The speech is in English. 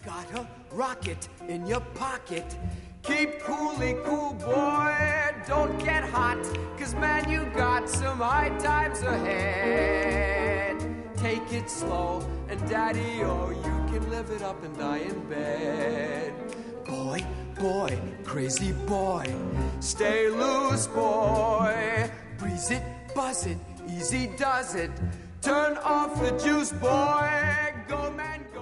got a rocket in your pocket. Keep coolly cool, boy, don't get hot, 'cause man, you got some high times ahead. Take it slow, and daddy-o, you can live it up and die in bed. Boy, boy, crazy boy, stay loose, boy. Breeze it, buzz it, easy does it. Turn off the juice, boy. Go, man, go.